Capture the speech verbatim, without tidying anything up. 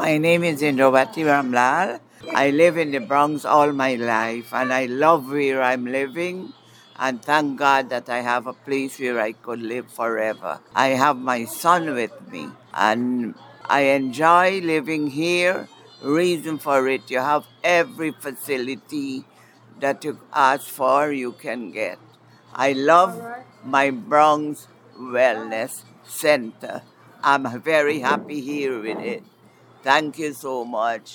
My name is Indrawati Ramlal. I live in the Bronx all my life and I love where I'm living and thank God that I have a place where I could live forever. I have my son with me and I enjoy living here. Reason for it, you have every facility that you ask for, you can get. I love my Bronx Wellness Center. I'm very happy here with it. Thank you so much.